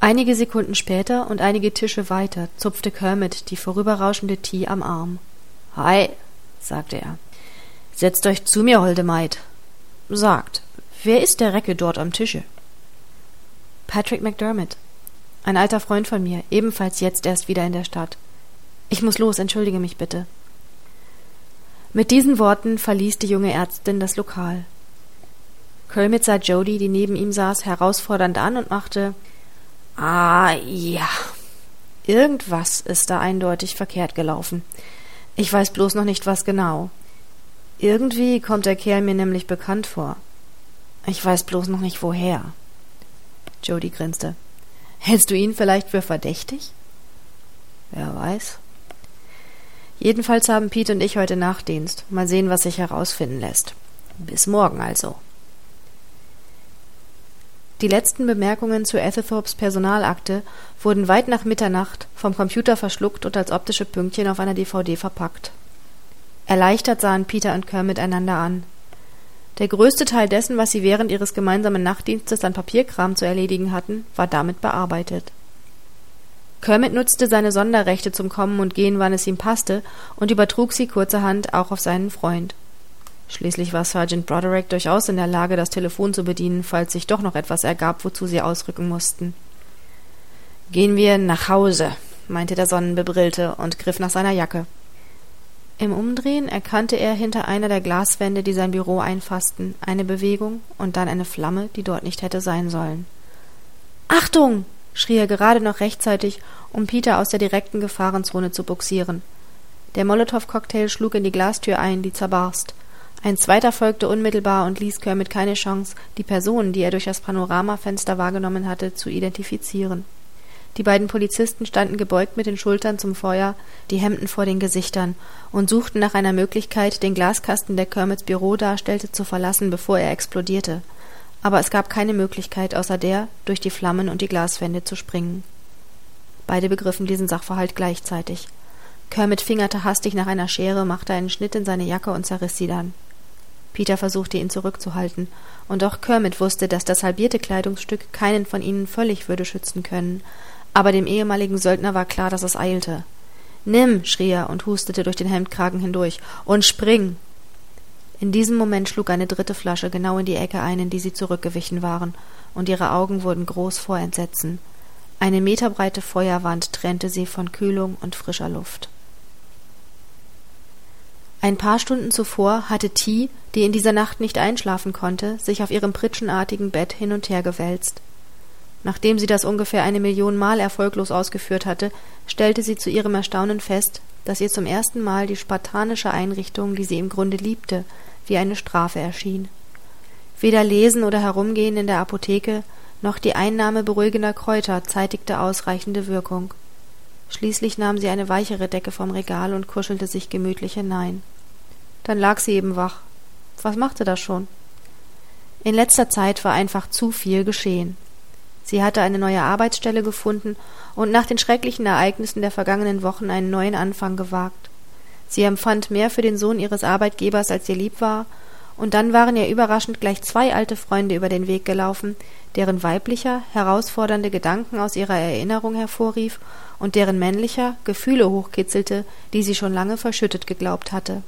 Einige Sekunden später und einige Tische weiter zupfte Kermit die vorüberrauschende T am Arm. »Hi«, sagte er. »Setzt euch zu mir, holde Maid. Sagt, wer ist der Recke dort am Tische?« »Patrick McDermott. Ein alter Freund von mir, ebenfalls jetzt erst wieder in der Stadt. Ich muss los, entschuldige mich bitte.« Mit diesen Worten verließ die junge Ärztin das Lokal. Kermit sah Jody, die neben ihm saß, herausfordernd an und machte: »Ah, ja. Irgendwas ist da eindeutig verkehrt gelaufen. Ich weiß bloß noch nicht, was genau. Irgendwie kommt der Kerl mir nämlich bekannt vor. Ich weiß bloß noch nicht, woher.« Jody grinste. »Hältst du ihn vielleicht für verdächtig?« »Wer weiß. Jedenfalls haben Pete und ich heute Nachtdienst. Mal sehen, was sich herausfinden lässt. Bis morgen also.« Die letzten Bemerkungen zu Ethelthorpes Personalakte wurden weit nach Mitternacht vom Computer verschluckt und als optische Pünktchen auf einer DVD verpackt. Erleichtert sahen Peter und Kermit einander an. Der größte Teil dessen, was sie während ihres gemeinsamen Nachtdienstes an Papierkram zu erledigen hatten, war damit bearbeitet. Kermit nutzte seine Sonderrechte zum Kommen und Gehen, wann es ihm passte, und übertrug sie kurzerhand auch auf seinen Freund. Schließlich war Sergeant Broderick durchaus in der Lage, das Telefon zu bedienen, falls sich doch noch etwas ergab, wozu sie ausrücken mussten. »Gehen wir nach Hause«, meinte der Sonnenbebrillte und griff nach seiner Jacke. Im Umdrehen erkannte er hinter einer der Glaswände, die sein Büro einfassten, eine Bewegung und dann eine Flamme, die dort nicht hätte sein sollen. »Achtung!« schrie er gerade noch rechtzeitig, um Peter aus der direkten Gefahrenzone zu bugsieren. Der Molotow-Cocktail schlug in die Glastür ein, die zerbarst. Ein zweiter folgte unmittelbar und ließ Kermit keine Chance, die Person, die er durch das Panoramafenster wahrgenommen hatte, zu identifizieren. Die beiden Polizisten standen gebeugt mit den Schultern zum Feuer, die Hemden vor den Gesichtern, und suchten nach einer Möglichkeit, den Glaskasten, der Kermits Büro darstellte, zu verlassen, bevor er explodierte. Aber es gab keine Möglichkeit, außer der, durch die Flammen und die Glaswände zu springen. Beide begriffen diesen Sachverhalt gleichzeitig. Kermit fingerte hastig nach einer Schere, machte einen Schnitt in seine Jacke und zerriss sie dann. Peter versuchte, ihn zurückzuhalten, und auch Kermit wusste, dass das halbierte Kleidungsstück keinen von ihnen völlig würde schützen können, aber dem ehemaligen Söldner war klar, dass es eilte. »Nimm«, schrie er und hustete durch den Hemdkragen hindurch, »und spring!« In diesem Moment schlug eine dritte Flasche genau in die Ecke ein, in die sie zurückgewichen waren, und ihre Augen wurden groß vor Entsetzen. Eine meterbreite Feuerwand trennte sie von Kühlung und frischer Luft. Ein paar Stunden zuvor hatte T., die in dieser Nacht nicht einschlafen konnte, sich auf ihrem pritschenartigen Bett hin und her gewälzt. Nachdem sie das ungefähr 1 Million Mal erfolglos ausgeführt hatte, stellte sie zu ihrem Erstaunen fest, dass ihr zum ersten Mal die spartanische Einrichtung, die sie im Grunde liebte, wie eine Strafe erschien. Weder Lesen oder Herumgehen in der Apotheke, noch die Einnahme beruhigender Kräuter zeitigte ausreichende Wirkung. Schließlich nahm sie eine weichere Decke vom Regal und kuschelte sich gemütlich hinein. Dann lag sie eben wach. Was machte das schon? In letzter Zeit war einfach zu viel geschehen. Sie hatte eine neue Arbeitsstelle gefunden und nach den schrecklichen Ereignissen der vergangenen Wochen einen neuen Anfang gewagt. Sie empfand mehr für den Sohn ihres Arbeitgebers, als ihr lieb war, und dann waren ihr überraschend gleich 2 alte Freunde über den Weg gelaufen, deren weiblicher, herausfordernde Gedanken aus ihrer Erinnerung hervorrief und deren männlicher Gefühle hochkitzelte, die sie schon lange verschüttet geglaubt hatte.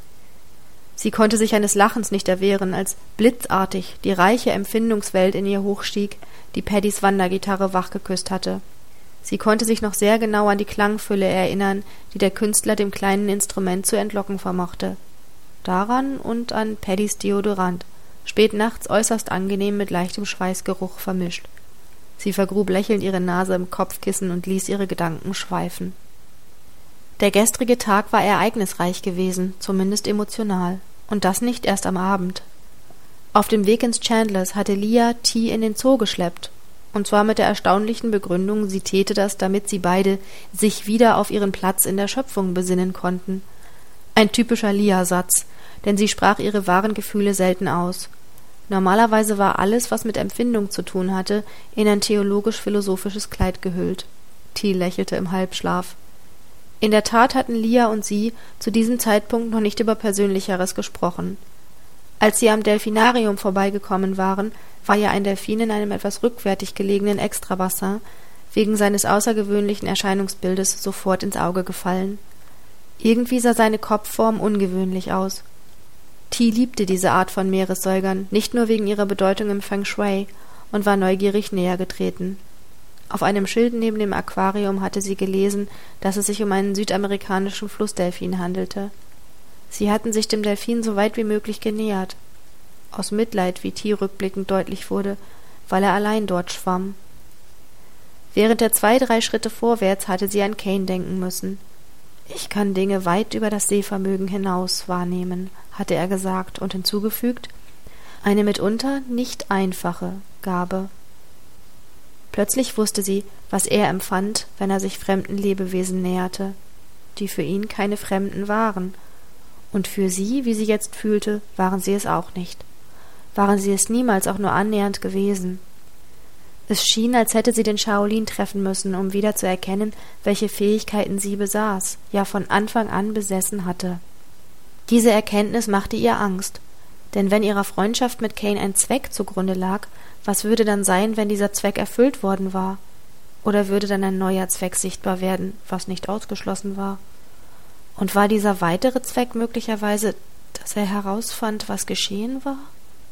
Sie konnte sich eines Lachens nicht erwehren, als blitzartig die reiche Empfindungswelt in ihr hochstieg, die Paddys Wandergitarre wachgeküsst hatte. Sie konnte sich noch sehr genau an die Klangfülle erinnern, die der Künstler dem kleinen Instrument zu entlocken vermochte. Daran und an Paddys Deodorant, spät nachts äußerst angenehm mit leichtem Schweißgeruch vermischt. Sie vergrub lächelnd ihre Nase im Kopfkissen und ließ ihre Gedanken schweifen. Der gestrige Tag war ereignisreich gewesen, zumindest emotional, und das nicht erst am Abend. Auf dem Weg ins Chandlers hatte Lia T. in den Zoo geschleppt, und zwar mit der erstaunlichen Begründung, sie täte das, damit sie beide sich wieder auf ihren Platz in der Schöpfung besinnen konnten. Ein typischer Lia-Satz, denn sie sprach ihre wahren Gefühle selten aus. Normalerweise war alles, was mit Empfindung zu tun hatte, in ein theologisch-philosophisches Kleid gehüllt. T. lächelte im Halbschlaf. In der Tat hatten Lia und sie zu diesem Zeitpunkt noch nicht über Persönlicheres gesprochen. Als sie am Delfinarium vorbeigekommen waren, war ja ein Delfin in einem etwas rückwärtig gelegenen Extrabassin, wegen seines außergewöhnlichen Erscheinungsbildes sofort ins Auge gefallen. Irgendwie sah seine Kopfform ungewöhnlich aus. Ti liebte diese Art von Meeressäugern, nicht nur wegen ihrer Bedeutung im Feng Shui, und war neugierig näher getreten. Auf einem Schild neben dem Aquarium hatte sie gelesen, dass es sich um einen südamerikanischen Flussdelfin handelte. Sie hatten sich dem Delfin so weit wie möglich genähert. Aus Mitleid, wie Ti rückblickend deutlich wurde, weil er allein dort schwamm. Während der 2-3 Schritte vorwärts hatte sie an Kane denken müssen. »Ich kann Dinge weit über das Sehvermögen hinaus wahrnehmen«, hatte er gesagt und hinzugefügt, »eine mitunter nicht einfache Gabe.« Plötzlich wusste sie, was er empfand, wenn er sich fremden Lebewesen näherte, die für ihn keine Fremden waren. Und für sie, wie sie jetzt fühlte, waren sie es auch nicht. Waren sie es niemals auch nur annähernd gewesen. Es schien, als hätte sie den Shaolin treffen müssen, um wieder zu erkennen, welche Fähigkeiten sie besaß, ja von Anfang an besessen hatte. Diese Erkenntnis machte ihr Angst, denn wenn ihrer Freundschaft mit Kane ein Zweck zugrunde lag, was würde dann sein, wenn dieser Zweck erfüllt worden war? Oder würde dann ein neuer Zweck sichtbar werden, was nicht ausgeschlossen war? Und war dieser weitere Zweck möglicherweise, dass er herausfand, was geschehen war?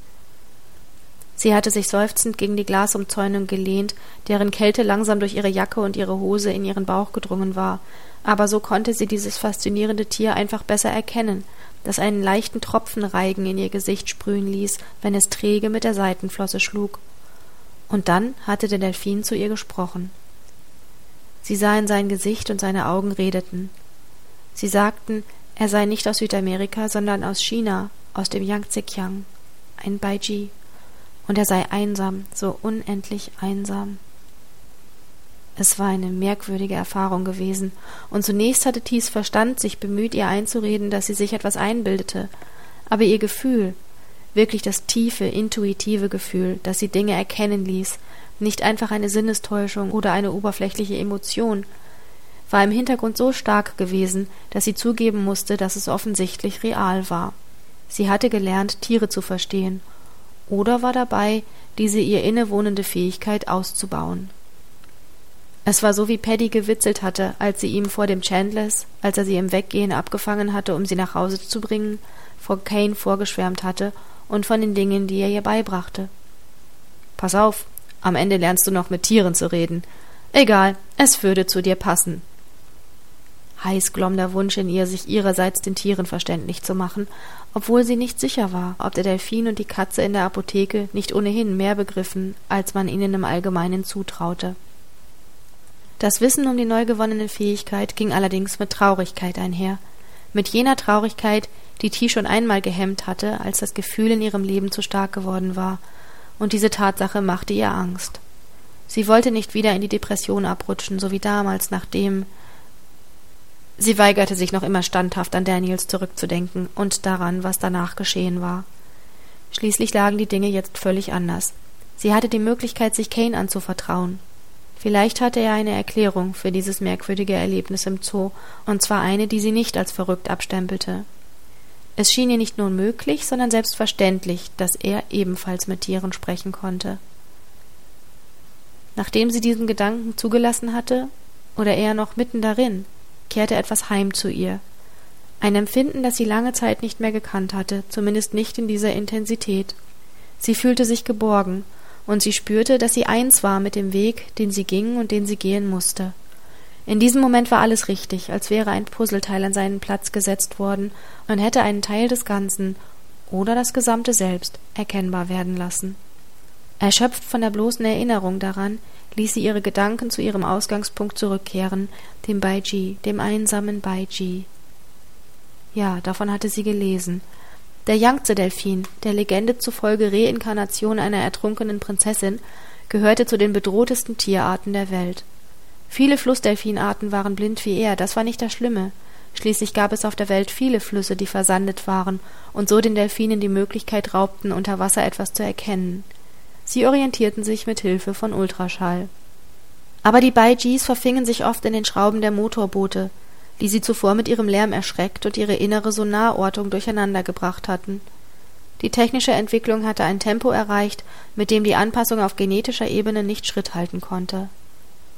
Sie hatte sich seufzend gegen die Glasumzäunung gelehnt, deren Kälte langsam durch ihre Jacke und ihre Hose in ihren Bauch gedrungen war, aber so konnte sie dieses faszinierende Tier einfach besser erkennen, das einen leichten Tropfenreigen in ihr Gesicht sprühen ließ, wenn es träge mit der Seitenflosse schlug. Und dann hatte der Delfin zu ihr gesprochen. Sie sah in sein Gesicht und seine Augen redeten. Sie sagten, er sei nicht aus Südamerika, sondern aus China, aus dem Yangtze-Kiang, ein Baiji. Und er sei einsam, so unendlich einsam. Es war eine merkwürdige Erfahrung gewesen, und zunächst hatte Tis Verstand sich bemüht, ihr einzureden, dass sie sich etwas einbildete, aber ihr Gefühl, wirklich das tiefe, intuitive Gefühl, das sie Dinge erkennen ließ, nicht einfach eine Sinnestäuschung oder eine oberflächliche Emotion, war im Hintergrund so stark gewesen, dass sie zugeben musste, dass es offensichtlich real war. Sie hatte gelernt, Tiere zu verstehen, oder war dabei, diese ihr innewohnende Fähigkeit auszubauen. Es war so, wie Paddy gewitzelt hatte, als sie ihm vor dem Chandlers, als er sie im Weggehen abgefangen hatte, um sie nach Hause zu bringen, vor Kane vorgeschwärmt hatte und von den Dingen, die er ihr beibrachte. »Pass auf, am Ende lernst du noch mit Tieren zu reden. Egal, es würde zu dir passen.« Heiß glomm der Wunsch in ihr, sich ihrerseits den Tieren verständlich zu machen, obwohl sie nicht sicher war, ob der Delfin und die Katze in der Apotheke nicht ohnehin mehr begriffen, als man ihnen im Allgemeinen zutraute. Das Wissen um die neu gewonnene Fähigkeit ging allerdings mit Traurigkeit einher, mit jener Traurigkeit, die Ti schon einmal gehemmt hatte, als das Gefühl in ihrem Leben zu stark geworden war, und diese Tatsache machte ihr Angst. Sie wollte nicht wieder in die Depression abrutschen, so wie damals, nachdem... Sie weigerte sich noch immer standhaft an Daniels zurückzudenken und daran, was danach geschehen war. Schließlich lagen die Dinge jetzt völlig anders. Sie hatte die Möglichkeit, sich Kane anzuvertrauen. Vielleicht hatte er eine Erklärung für dieses merkwürdige Erlebnis im Zoo, und zwar eine, die sie nicht als verrückt abstempelte. Es schien ihr nicht nur möglich, sondern selbstverständlich, dass er ebenfalls mit Tieren sprechen konnte. Nachdem sie diesen Gedanken zugelassen hatte, oder eher noch mitten darin, kehrte etwas heim zu ihr. Ein Empfinden, das sie lange Zeit nicht mehr gekannt hatte, zumindest nicht in dieser Intensität. Sie fühlte sich geborgen, und sie spürte, dass sie eins war mit dem Weg, den sie ging und den sie gehen musste. In diesem Moment war alles richtig, als wäre ein Puzzleteil an seinen Platz gesetzt worden und hätte einen Teil des Ganzen oder das gesamte Selbst erkennbar werden lassen. Erschöpft von der bloßen Erinnerung daran, ließ sie ihre Gedanken zu ihrem Ausgangspunkt zurückkehren, dem Baiji, dem einsamen Baiji. Ja, davon hatte sie gelesen. Der Yangtze-Delfin, der Legende zufolge Reinkarnation einer ertrunkenen Prinzessin, gehörte zu den bedrohtesten Tierarten der Welt. Viele Flussdelfinarten waren blind wie er, das war nicht das Schlimme. Schließlich gab es auf der Welt viele Flüsse, die versandet waren und so den Delfinen die Möglichkeit raubten, unter Wasser etwas zu erkennen. Sie orientierten sich mit Hilfe von Ultraschall. Aber die Baijis verfingen sich oft in den Schrauben der Motorboote, die sie zuvor mit ihrem Lärm erschreckt und ihre innere Sonarortung durcheinander gebracht hatten. Die technische Entwicklung hatte ein Tempo erreicht, mit dem die Anpassung auf genetischer Ebene nicht Schritt halten konnte.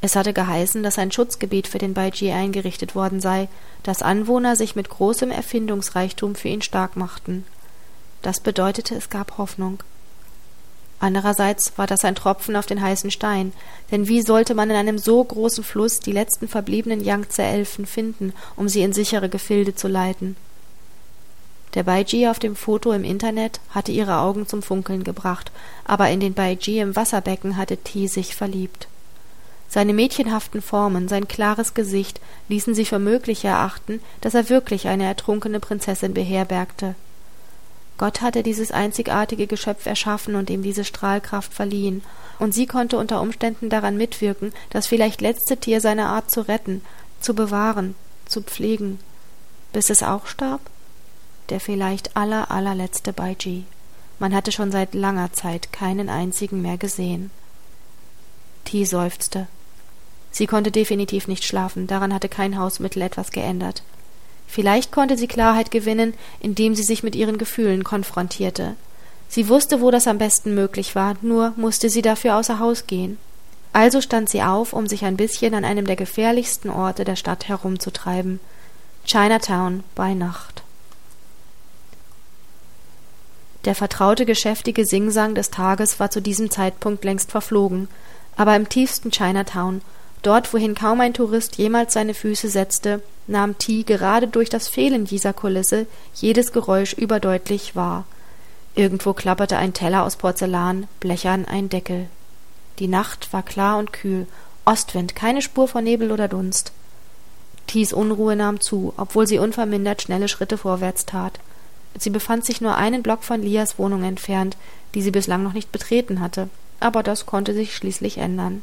Es hatte geheißen, dass ein Schutzgebiet für den Baiji eingerichtet worden sei, dass Anwohner sich mit großem Erfindungsreichtum für ihn stark machten. Das bedeutete, es gab Hoffnung. Andererseits war das ein Tropfen auf den heißen Stein, denn wie sollte man in einem so großen Fluss die letzten verbliebenen Yangtze-Elfen finden, um sie in sichere Gefilde zu leiten? Der Baiji auf dem Foto im Internet hatte ihre Augen zum Funkeln gebracht, aber in den Baiji im Wasserbecken hatte T sich verliebt. Seine mädchenhaften Formen, sein klares Gesicht ließen sie für möglich erachten, dass er wirklich eine ertrunkene Prinzessin beherbergte. Gott hatte dieses einzigartige Geschöpf erschaffen und ihm diese Strahlkraft verliehen, und sie konnte unter Umständen daran mitwirken, das vielleicht letzte Tier seiner Art zu retten, zu bewahren, zu pflegen, bis es auch starb? Der vielleicht allerletzte Baiji. Man hatte schon seit langer Zeit keinen einzigen mehr gesehen. T seufzte. Sie konnte definitiv nicht schlafen, daran hatte kein Hausmittel etwas geändert. Vielleicht konnte sie Klarheit gewinnen, indem sie sich mit ihren Gefühlen konfrontierte. Sie wusste, wo das am besten möglich war, nur musste sie dafür außer Haus gehen. Also stand sie auf, um sich ein bisschen an einem der gefährlichsten Orte der Stadt herumzutreiben. Chinatown bei Nacht. Der vertraute, geschäftige Singsang des Tages war zu diesem Zeitpunkt längst verflogen, aber im tiefsten Chinatown, dort, wohin kaum ein Tourist jemals seine Füße setzte, nahm T gerade durch das Fehlen dieser Kulisse jedes Geräusch überdeutlich wahr. Irgendwo klapperte ein Teller aus Porzellan, blechern ein Deckel. Die Nacht war klar und kühl, Ostwind, keine Spur von Nebel oder Dunst. Ts Unruhe nahm zu, obwohl sie unvermindert schnelle Schritte vorwärts tat. Sie befand sich nur einen Block von Lias Wohnung entfernt, die sie bislang noch nicht betreten hatte, aber das konnte sich schließlich ändern.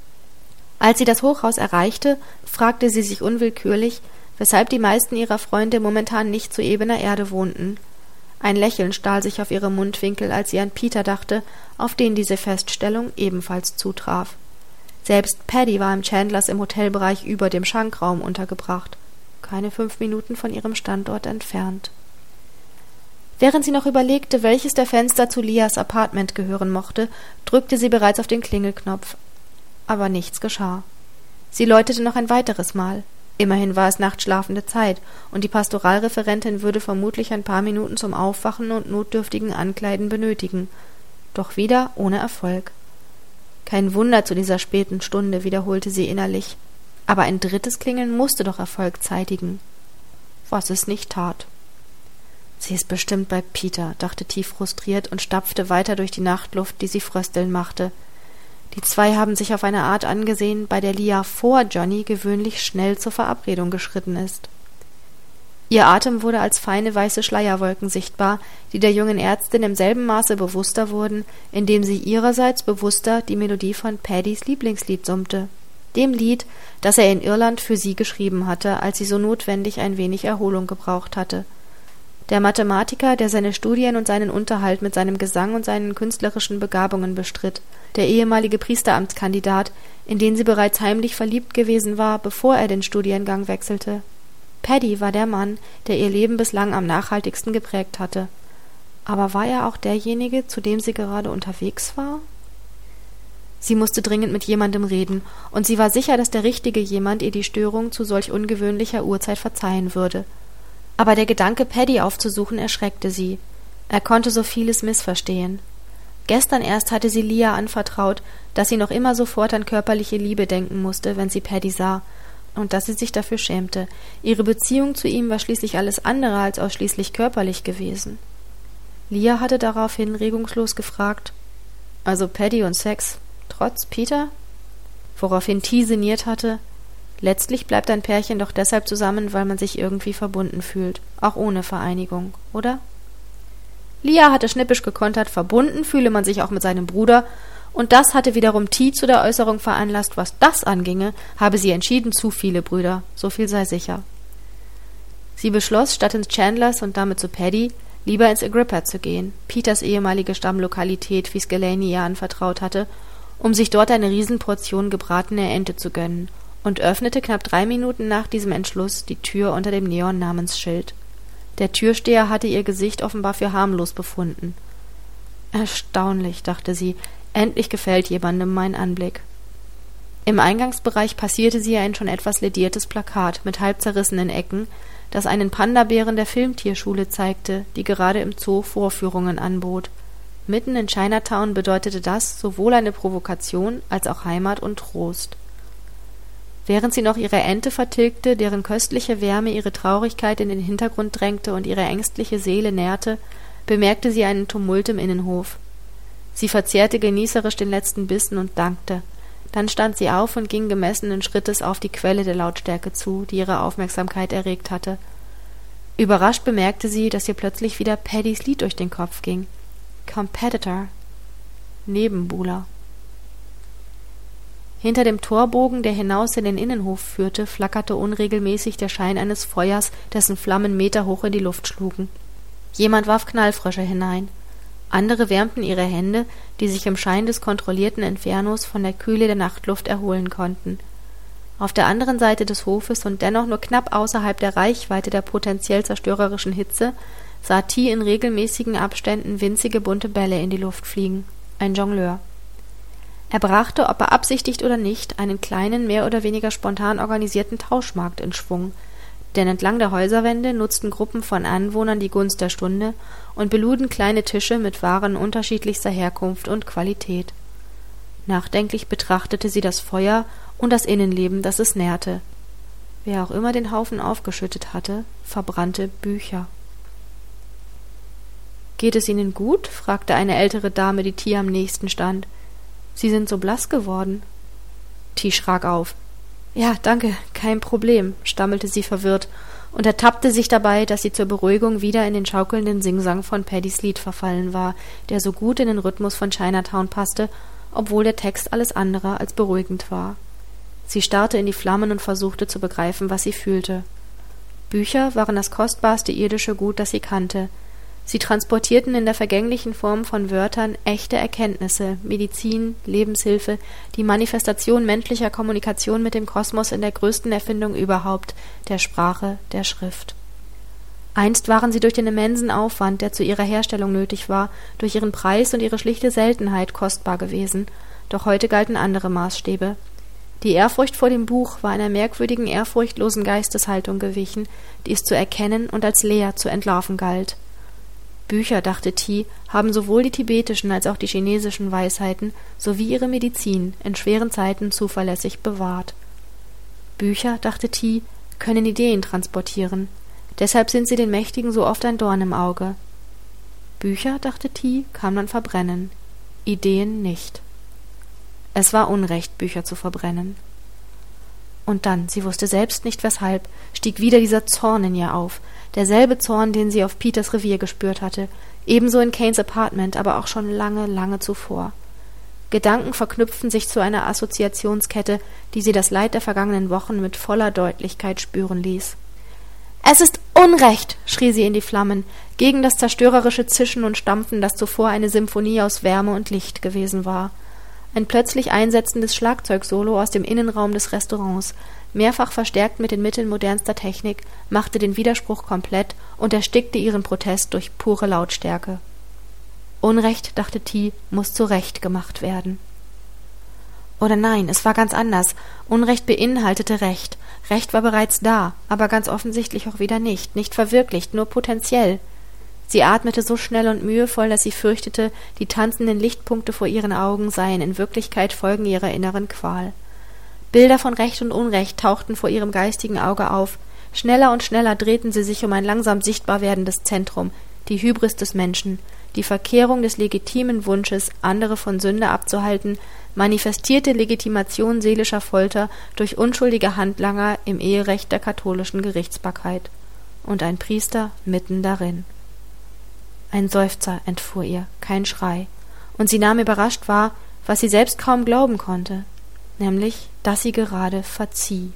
Als sie das Hochhaus erreichte, fragte sie sich unwillkürlich, weshalb die meisten ihrer Freunde momentan nicht zu ebener Erde wohnten. Ein Lächeln stahl sich auf ihre Mundwinkel, als sie an Peter dachte, auf den diese Feststellung ebenfalls zutraf. Selbst Paddy war im Chandlers im Hotelbereich über dem Schankraum untergebracht, keine 5 Minuten von ihrem Standort entfernt. Während sie noch überlegte, welches der Fenster zu Lias Apartment gehören mochte, drückte sie bereits auf den Klingelknopf. Aber nichts geschah. Sie läutete noch ein weiteres Mal. Immerhin war es nachtschlafende Zeit, und die Pastoralreferentin würde vermutlich ein paar Minuten zum Aufwachen und notdürftigen Ankleiden benötigen. Doch wieder ohne Erfolg. Kein Wunder zu dieser späten Stunde, wiederholte sie innerlich. Aber ein drittes Klingeln musste doch Erfolg zeitigen. Was es nicht tat. Sie ist bestimmt bei Peter, dachte T frustriert und stapfte weiter durch die Nachtluft, die sie frösteln machte. Die zwei haben sich auf eine Art angesehen, bei der Lia vor Johnny gewöhnlich schnell zur Verabredung geschritten ist. Ihr Atem wurde als feine weiße Schleierwolken sichtbar, die der jungen Ärztin im selben Maße bewusster wurden, indem sie ihrerseits bewusster die Melodie von Paddys Lieblingslied summte. Dem Lied, das er in Irland für sie geschrieben hatte, als sie so notwendig ein wenig Erholung gebraucht hatte. Der Mathematiker, der seine Studien und seinen Unterhalt mit seinem Gesang und seinen künstlerischen Begabungen bestritt, der ehemalige Priesteramtskandidat, in den sie bereits heimlich verliebt gewesen war, bevor er den Studiengang wechselte. Paddy war der Mann, der ihr Leben bislang am nachhaltigsten geprägt hatte. Aber war er auch derjenige, zu dem sie gerade unterwegs war? Sie musste dringend mit jemandem reden, und sie war sicher, dass der richtige jemand ihr die Störung zu solch ungewöhnlicher Uhrzeit verzeihen würde. Aber der Gedanke, Paddy aufzusuchen, erschreckte sie. Er konnte so vieles missverstehen. Gestern erst hatte sie Lia anvertraut, dass sie noch immer sofort an körperliche Liebe denken musste, wenn sie Paddy sah, und dass sie sich dafür schämte. Ihre Beziehung zu ihm war schließlich alles andere als ausschließlich körperlich gewesen. Lia hatte daraufhin regungslos gefragt, »Also Paddy und Sex, trotz Peter?« Woraufhin T sinniert hatte, »Letztlich bleibt ein Pärchen doch deshalb zusammen, weil man sich irgendwie verbunden fühlt, auch ohne Vereinigung, oder?« Lia hatte schnippisch gekontert, verbunden fühle man sich auch mit seinem Bruder, und das hatte wiederum T zu der Äußerung veranlasst, was das anginge, habe sie entschieden zu viele Brüder, so viel sei sicher. Sie beschloss, statt ins Chandlers und damit zu Paddy, lieber ins Agrippa zu gehen, Peters ehemalige Stammlokalität, wie es Delaney ihr anvertraut hatte, um sich dort eine Riesenportion gebratene Ente zu gönnen, und öffnete knapp 3 Minuten nach diesem Entschluss die Tür unter dem Neon-Namensschild. Der Türsteher hatte ihr Gesicht offenbar für harmlos befunden. Erstaunlich, dachte sie, endlich gefällt jemandem mein Anblick. Im Eingangsbereich passierte sie ein schon etwas lediertes Plakat mit halb zerrissenen Ecken, das einen Pandabären der Filmtierschule zeigte, die gerade im Zoo Vorführungen anbot. Mitten in Chinatown bedeutete das sowohl eine Provokation als auch Heimat und Trost. Während sie noch ihre Ente vertilgte, deren köstliche Wärme ihre Traurigkeit in den Hintergrund drängte und ihre ängstliche Seele nährte, bemerkte sie einen Tumult im Innenhof. Sie verzehrte genießerisch den letzten Bissen und dankte. Dann stand sie auf und ging gemessenen Schrittes auf die Quelle der Lautstärke zu, die ihre Aufmerksamkeit erregt hatte. Überrascht bemerkte sie, dass ihr plötzlich wieder Paddys Lied durch den Kopf ging. Competitor. Nebenbuhler. Hinter dem Torbogen, der hinaus in den Innenhof führte, flackerte unregelmäßig der Schein eines Feuers, dessen Flammen meterhoch in die Luft schlugen. Jemand warf Knallfrösche hinein. Andere wärmten ihre Hände, die sich im Schein des kontrollierten Infernos von der Kühle der Nachtluft erholen konnten. Auf der anderen Seite des Hofes und dennoch nur knapp außerhalb der Reichweite der potenziell zerstörerischen Hitze sah T in regelmäßigen Abständen winzige bunte Bälle in die Luft fliegen. Ein Jongleur. Er brachte, ob beabsichtigt oder nicht, einen kleinen, mehr oder weniger spontan organisierten Tauschmarkt in Schwung, denn entlang der Häuserwände nutzten Gruppen von Anwohnern die Gunst der Stunde und beluden kleine Tische mit Waren unterschiedlichster Herkunft und Qualität. Nachdenklich betrachtete sie das Feuer und das Innenleben, das es nährte. Wer auch immer den Haufen aufgeschüttet hatte, verbrannte Bücher. »Geht es Ihnen gut?« fragte eine ältere Dame, die T am nächsten stand. »Sie sind so blass geworden.« T schrak auf. »Ja, danke, kein Problem«, stammelte sie verwirrt und ertappte sich dabei, dass sie zur Beruhigung wieder in den schaukelnden Singsang von Paddys Lied verfallen war, der so gut in den Rhythmus von Chinatown passte, obwohl der Text alles andere als beruhigend war. Sie starrte in die Flammen und versuchte zu begreifen, was sie fühlte. Bücher waren das kostbarste irdische Gut, das sie kannte. Sie transportierten in der vergänglichen Form von Wörtern echte Erkenntnisse, Medizin, Lebenshilfe, die Manifestation menschlicher Kommunikation mit dem Kosmos in der größten Erfindung überhaupt, der Sprache, der Schrift. Einst waren sie durch den immensen Aufwand, der zu ihrer Herstellung nötig war, durch ihren Preis und ihre schlichte Seltenheit kostbar gewesen, doch heute galten andere Maßstäbe. Die Ehrfurcht vor dem Buch war einer merkwürdigen, ehrfurchtlosen Geisteshaltung gewichen, die es zu erkennen und als leer zu entlarven galt. Bücher, dachte T, haben sowohl die tibetischen als auch die chinesischen Weisheiten sowie ihre Medizin in schweren Zeiten zuverlässig bewahrt. Bücher, dachte T, können Ideen transportieren. Deshalb sind sie den Mächtigen so oft ein Dorn im Auge. Bücher, dachte T, kann man verbrennen. Ideen nicht. Es war Unrecht, Bücher zu verbrennen. Und dann, sie wusste selbst nicht weshalb, stieg wieder dieser Zorn in ihr auf, derselbe Zorn, den sie auf Peters Revier gespürt hatte, ebenso in Kanes Apartment, aber auch schon lange, lange zuvor. Gedanken verknüpften sich zu einer Assoziationskette, die sie das Leid der vergangenen Wochen mit voller Deutlichkeit spüren ließ. »Es ist Unrecht«, schrie sie in die Flammen, gegen das zerstörerische Zischen und Stampfen, das zuvor eine Symphonie aus Wärme und Licht gewesen war. Ein plötzlich einsetzendes Schlagzeugsolo aus dem Innenraum des Restaurants, mehrfach verstärkt mit den Mitteln modernster Technik, machte den Widerspruch komplett und erstickte ihren Protest durch pure Lautstärke. Unrecht, dachte T, muss zu Recht gemacht werden. Oder nein, es war ganz anders. Unrecht beinhaltete Recht. Recht war bereits da, aber ganz offensichtlich auch wieder nicht verwirklicht, nur potenziell. Sie atmete so schnell und mühevoll, dass sie fürchtete, die tanzenden Lichtpunkte vor ihren Augen seien in Wirklichkeit Folgen ihrer inneren Qual. Bilder von Recht und Unrecht tauchten vor ihrem geistigen Auge auf. Schneller und schneller drehten sie sich um ein langsam sichtbar werdendes Zentrum, die Hybris des Menschen, die Verkehrung des legitimen Wunsches, andere von Sünde abzuhalten, manifestierte Legitimation seelischer Folter durch unschuldige Handlanger im Eherecht der katholischen Gerichtsbarkeit. Und ein Priester mitten darin. Ein Seufzer entfuhr ihr, kein Schrei, und sie nahm überrascht wahr, was sie selbst kaum glauben konnte, nämlich, dass sie gerade verzieh.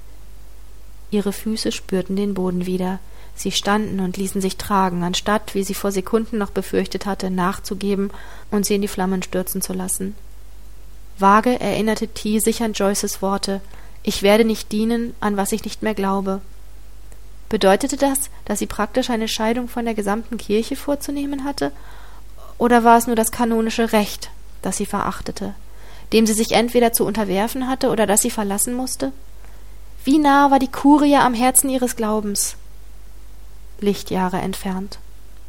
Ihre Füße spürten den Boden wieder, sie standen und ließen sich tragen, anstatt, wie sie vor Sekunden noch befürchtet hatte, nachzugeben und sie in die Flammen stürzen zu lassen. Vage erinnerte T sich an Joyces Worte, »Ich werde nicht dienen, an was ich nicht mehr glaube.« Bedeutete das, dass sie praktisch eine Scheidung von der gesamten Kirche vorzunehmen hatte? Oder war es nur das kanonische Recht, das sie verachtete? dem sie sich entweder zu unterwerfen hatte oder das sie verlassen musste? Wie nah war die Kurie am Herzen ihres Glaubens? Lichtjahre entfernt.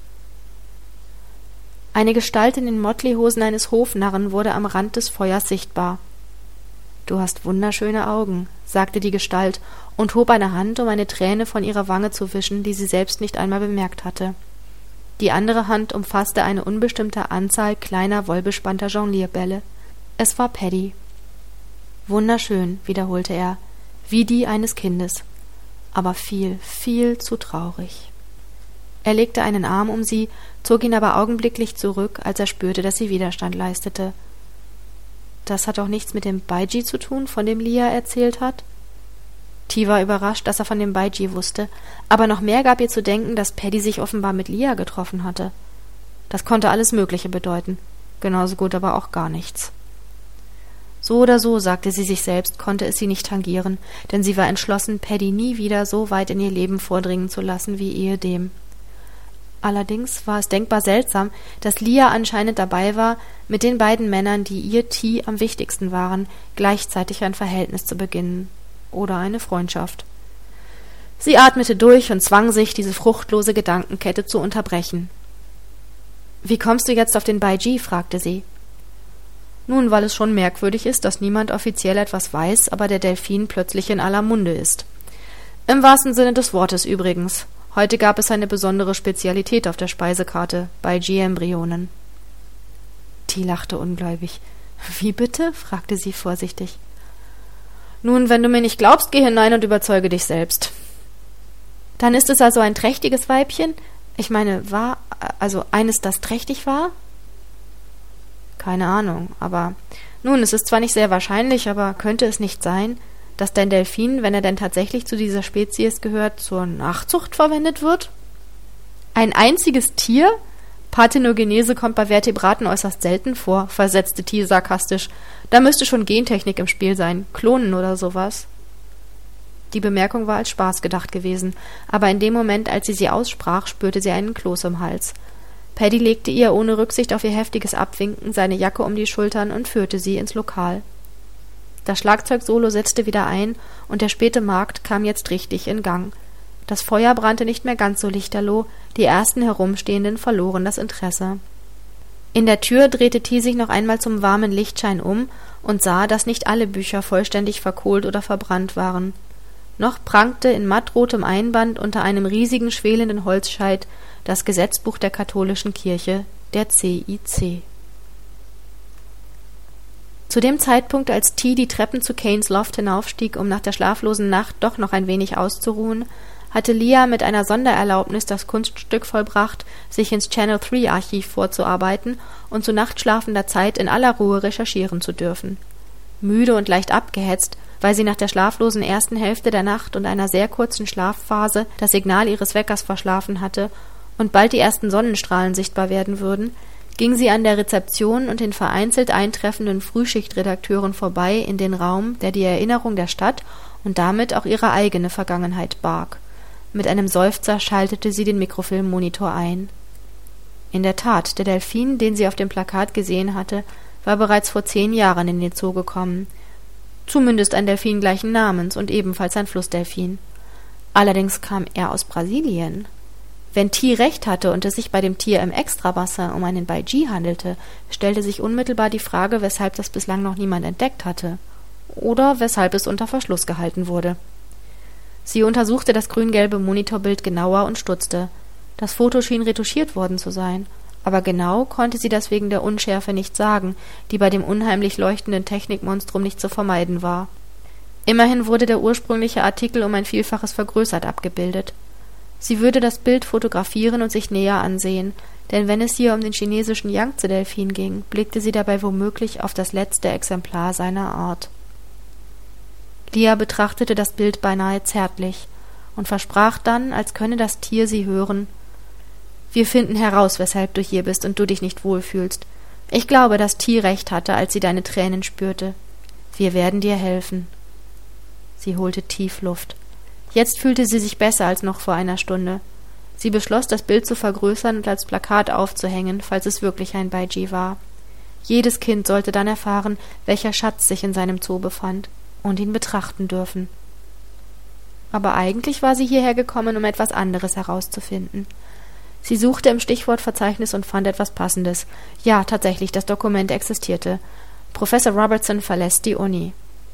Eine Gestalt in den Mottlihosen eines Hofnarren wurde am Rand des Feuers sichtbar. »Du hast wunderschöne Augen«, sagte die Gestalt und hob eine Hand, um eine Träne von ihrer Wange zu wischen, die sie selbst nicht einmal bemerkt hatte. Die andere Hand umfasste eine unbestimmte Anzahl kleiner, wollbespannter Jonglierbälle. Es war Paddy. »Wunderschön«, wiederholte er, »wie die eines Kindes, aber viel, viel zu traurig.« Er legte einen Arm um sie, zog ihn aber augenblicklich zurück, als er spürte, dass sie Widerstand leistete. »Das hat doch nichts mit dem Baiji zu tun, von dem Lia erzählt hat?« T war überrascht, dass er von dem Baiji wusste, aber noch mehr gab ihr zu denken, dass Paddy sich offenbar mit Lia getroffen hatte. Das konnte alles Mögliche bedeuten, genauso gut aber auch gar nichts. So oder so, sagte sie sich selbst, konnte es sie nicht tangieren, denn sie war entschlossen, Paddy nie wieder so weit in ihr Leben vordringen zu lassen wie ehedem. Allerdings war es denkbar seltsam, dass Lia anscheinend dabei war, mit den beiden Männern, die ihr T am wichtigsten waren, gleichzeitig ein Verhältnis zu beginnen. Oder eine Freundschaft. Sie atmete durch und zwang sich, diese fruchtlose Gedankenkette zu unterbrechen. »Wie kommst du jetzt auf den Baiji?« fragte sie. »Nun, weil es schon merkwürdig ist, dass niemand offiziell etwas weiß, aber der Delfin plötzlich in aller Munde ist. Im wahrsten Sinne des Wortes übrigens. Heute gab es eine besondere Spezialität auf der Speisekarte, Baiji-Embryonen.« T lachte ungläubig. »Wie bitte?« fragte sie vorsichtig. »Nun, wenn du mir nicht glaubst, geh hinein und überzeuge dich selbst.« »Dann ist es also ein trächtiges Weibchen? Ich meine, eines, das trächtig war?« »Keine Ahnung, aber nun, es ist zwar nicht sehr wahrscheinlich, aber könnte es nicht sein, dass dein Delfin, wenn er denn tatsächlich zu dieser Spezies gehört, zur Nachzucht verwendet wird?« »Ein einziges Tier? Parthenogenese kommt bei Vertebraten äußerst selten vor«, versetzte T sarkastisch. »Da müsste schon Gentechnik im Spiel sein, Klonen oder sowas.« Die Bemerkung war als Spaß gedacht gewesen, aber in dem Moment, als sie aussprach, spürte sie einen Kloß im Hals. Paddy legte ihr ohne Rücksicht auf ihr heftiges Abwinken seine Jacke um die Schultern und führte sie ins Lokal. Das Schlagzeugsolo setzte wieder ein, und der späte Markt kam jetzt richtig in Gang. Das Feuer brannte nicht mehr ganz so lichterloh, die ersten Herumstehenden verloren das Interesse. In der Tür drehte T sich noch einmal zum warmen Lichtschein um und sah, dass nicht alle Bücher vollständig verkohlt oder verbrannt waren. Noch prangte in mattrotem Einband unter einem riesigen schwelenden Holzscheit das Gesetzbuch der katholischen Kirche, der CIC. Zu dem Zeitpunkt, als T die Treppen zu Kanes Loft hinaufstieg, um nach der schlaflosen Nacht doch noch ein wenig auszuruhen, hatte Lia mit einer Sondererlaubnis das Kunststück vollbracht, sich ins Channel-3-Archiv vorzuarbeiten und zu nachtschlafender Zeit in aller Ruhe recherchieren zu dürfen. Müde und leicht abgehetzt, weil sie nach der schlaflosen ersten Hälfte der Nacht und einer sehr kurzen Schlafphase das Signal ihres Weckers verschlafen hatte und bald die ersten Sonnenstrahlen sichtbar werden würden, ging sie an der Rezeption und den vereinzelt eintreffenden Frühschichtredakteuren vorbei in den Raum, der die Erinnerung der Stadt und damit auch ihre eigene Vergangenheit barg. Mit einem Seufzer schaltete sie den Mikrofilmmonitor ein. In der Tat, der Delfin, den sie auf dem Plakat gesehen hatte, war bereits vor 10 Jahren in den Zoo gekommen. Zumindest ein Delfin gleichen Namens und ebenfalls ein Flussdelfin. Allerdings kam er aus Brasilien. Wenn T recht hatte und es sich bei dem Tier im Extrawasser um einen Baiji handelte, stellte sich unmittelbar die Frage, weshalb das bislang noch niemand entdeckt hatte. Oder weshalb es unter Verschluss gehalten wurde. Sie untersuchte das grün-gelbe Monitorbild genauer und stutzte. Das Foto schien retuschiert worden zu sein, aber genau konnte sie das wegen der Unschärfe nicht sagen, die bei dem unheimlich leuchtenden Technikmonstrum nicht zu vermeiden war. Immerhin wurde der ursprüngliche Artikel um ein Vielfaches vergrößert abgebildet. Sie würde das Bild fotografieren und sich näher ansehen, denn wenn es hier um den chinesischen Yangtze-Delfin ging, blickte sie dabei womöglich auf das letzte Exemplar seiner Art. Lia betrachtete das Bild beinahe zärtlich und versprach dann, als könne das Tier sie hören: »Wir finden heraus, weshalb du hier bist und du dich nicht wohlfühlst. Ich glaube, dass T recht hatte, als sie deine Tränen spürte. Wir werden dir helfen.« Sie holte tief Luft. Jetzt fühlte sie sich besser als noch vor einer Stunde. Sie beschloss, das Bild zu vergrößern und als Plakat aufzuhängen, falls es wirklich ein Baiji war. Jedes Kind sollte dann erfahren, welcher Schatz sich in seinem Zoo befand und ihn betrachten dürfen. Aber eigentlich war sie hierher gekommen, um etwas anderes herauszufinden. Sie suchte im Stichwortverzeichnis und fand etwas Passendes. Ja, tatsächlich, das Dokument existierte. Professor Robertson verlässt die Uni.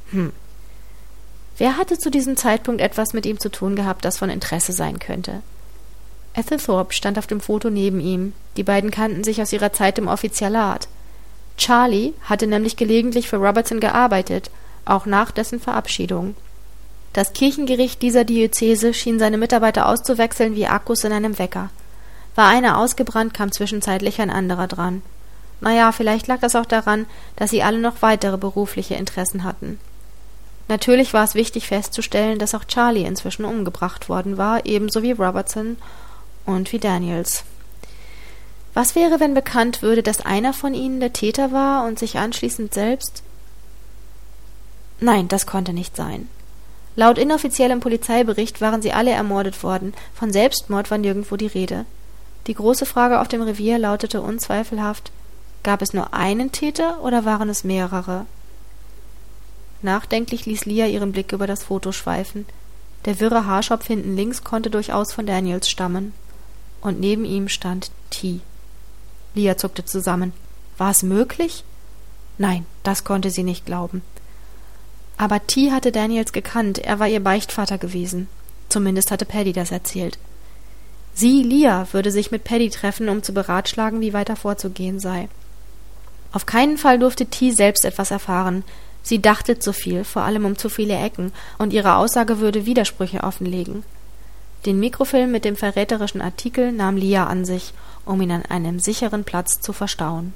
Wer hatte zu diesem Zeitpunkt etwas mit ihm zu tun gehabt, das von Interesse sein könnte? Ethel Thorpe stand auf dem Foto neben ihm. Die beiden kannten sich aus ihrer Zeit im Offizialat. Charlie hatte nämlich gelegentlich für Robertson gearbeitet, auch nach dessen Verabschiedung. Das Kirchengericht dieser Diözese schien seine Mitarbeiter auszuwechseln wie Akkus in einem Wecker. War einer ausgebrannt, kam zwischenzeitlich ein anderer dran. Naja, vielleicht lag das auch daran, dass sie alle noch weitere berufliche Interessen hatten. Natürlich war es wichtig festzustellen, dass auch Charlie inzwischen umgebracht worden war, ebenso wie Robertson und wie Daniels. Was wäre, wenn bekannt würde, dass einer von ihnen der Täter war und sich anschließend selbst... Nein, das konnte nicht sein. Laut inoffiziellem Polizeibericht waren sie alle ermordet worden, von Selbstmord war nirgendwo die Rede. Die große Frage auf dem Revier lautete unzweifelhaft: Gab es nur einen Täter oder waren es mehrere? Nachdenklich ließ Lia ihren Blick über das Foto schweifen. Der wirre Haarschopf hinten links konnte durchaus von Daniels stammen. Und neben ihm stand T. Lia zuckte zusammen. War es möglich? Nein, das konnte sie nicht glauben. Aber T hatte Daniels gekannt, er war ihr Beichtvater gewesen. Zumindest hatte Paddy das erzählt. Sie, Lia, würde sich mit Paddy treffen, um zu beratschlagen, wie weiter vorzugehen sei. Auf keinen Fall durfte T selbst etwas erfahren. Sie dachte zu viel, vor allem um zu viele Ecken, und ihre Aussage würde Widersprüche offenlegen. Den Mikrofilm mit dem verräterischen Artikel nahm Lia an sich, um ihn an einem sicheren Platz zu verstauen.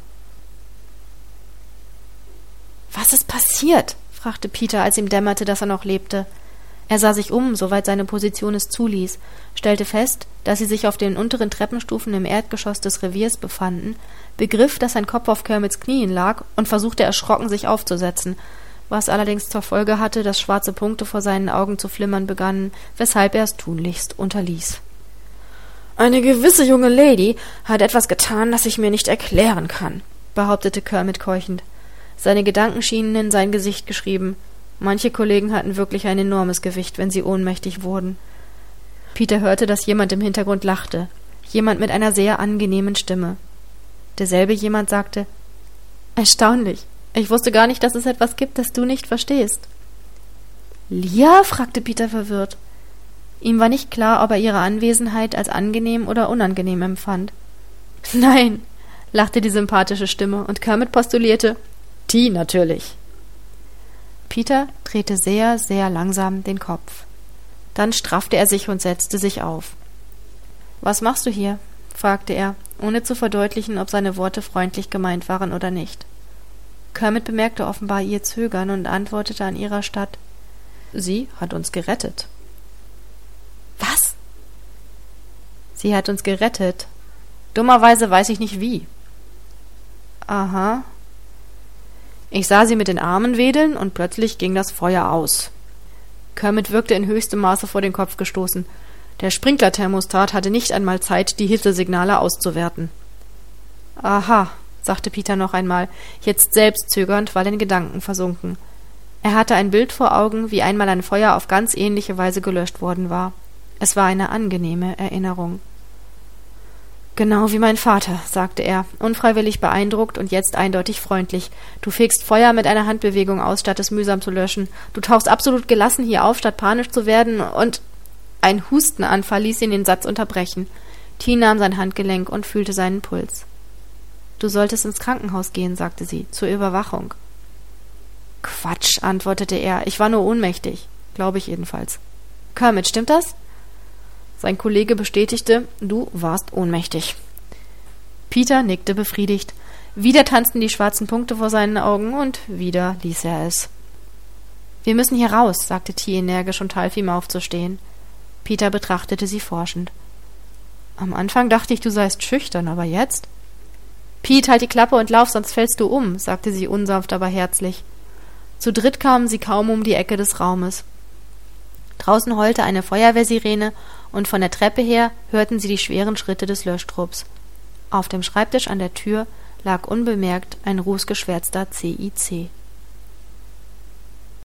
»Was ist passiert?« fragte Peter, als ihm dämmerte, dass er noch lebte. Er sah sich um, soweit seine Position es zuließ, stellte fest, dass sie sich auf den unteren Treppenstufen im Erdgeschoss des Reviers befanden, begriff, dass sein Kopf auf Kermits Knien lag und versuchte erschrocken, sich aufzusetzen, was allerdings zur Folge hatte, dass schwarze Punkte vor seinen Augen zu flimmern begannen, weshalb er es tunlichst unterließ. »Eine gewisse junge Lady hat etwas getan, das ich mir nicht erklären kann«, behauptete Kermit keuchend. Seine Gedanken schienen in sein Gesicht geschrieben. Manche Kollegen hatten wirklich ein enormes Gewicht, wenn sie ohnmächtig wurden. Peter hörte, dass jemand im Hintergrund lachte. Jemand mit einer sehr angenehmen Stimme. Derselbe jemand sagte: »Erstaunlich. Ich wusste gar nicht, dass es etwas gibt, das du nicht verstehst.« »Lia?« fragte Peter verwirrt. Ihm war nicht klar, ob er ihre Anwesenheit als angenehm oder unangenehm empfand. »Nein«, lachte die sympathische Stimme, und Kermit postulierte: »T natürlich.« Peter drehte sehr, sehr langsam den Kopf. Dann straffte er sich und setzte sich auf. »Was machst du hier?« fragte er, ohne zu verdeutlichen, ob seine Worte freundlich gemeint waren oder nicht. Kermit bemerkte offenbar ihr Zögern und antwortete an ihrer Statt: »Sie hat uns gerettet.« »Was?« »Sie hat uns gerettet. Dummerweise weiß ich nicht wie.« »Aha.« »Ich sah sie mit den Armen wedeln und plötzlich ging das Feuer aus.« Kermit wirkte in höchstem Maße vor den Kopf gestoßen. Der Sprinklerthermostat hatte nicht einmal Zeit, die Hitzesignale auszuwerten. »Aha«, sagte Peter noch einmal, jetzt selbst zögernd, weil in Gedanken versunken. Er hatte ein Bild vor Augen, wie einmal ein Feuer auf ganz ähnliche Weise gelöscht worden war. Es war eine angenehme Erinnerung. »Genau wie mein Vater«, sagte er, unfreiwillig beeindruckt und jetzt eindeutig freundlich. »Du fegst Feuer mit einer Handbewegung aus, statt es mühsam zu löschen. Du tauchst absolut gelassen hier auf, statt panisch zu werden, und...« Ein Hustenanfall ließ ihn den Satz unterbrechen. T nahm sein Handgelenk und fühlte seinen Puls. »Du solltest ins Krankenhaus gehen«, sagte sie, »zur Überwachung.« »Quatsch«, antwortete er, »ich war nur ohnmächtig. Glaube ich jedenfalls.« »Kermit, stimmt das?« Sein Kollege bestätigte: »Du warst ohnmächtig.« Peter nickte befriedigt. Wieder tanzten die schwarzen Punkte vor seinen Augen, und wieder ließ er es. »Wir müssen hier raus«, sagte T energisch und half ihm aufzustehen. Peter betrachtete sie forschend. »Am Anfang dachte ich, du seist schüchtern, aber jetzt?« »Pete, halt die Klappe und lauf, sonst fällst du um«, sagte sie unsanft, aber herzlich. Zu dritt kamen sie kaum um die Ecke des Raumes. Draußen heulte eine Feuerwehrsirene, und von der Treppe her hörten sie die schweren Schritte des Löschtrupps. Auf dem Schreibtisch an der Tür lag unbemerkt ein rußgeschwärzter CIC.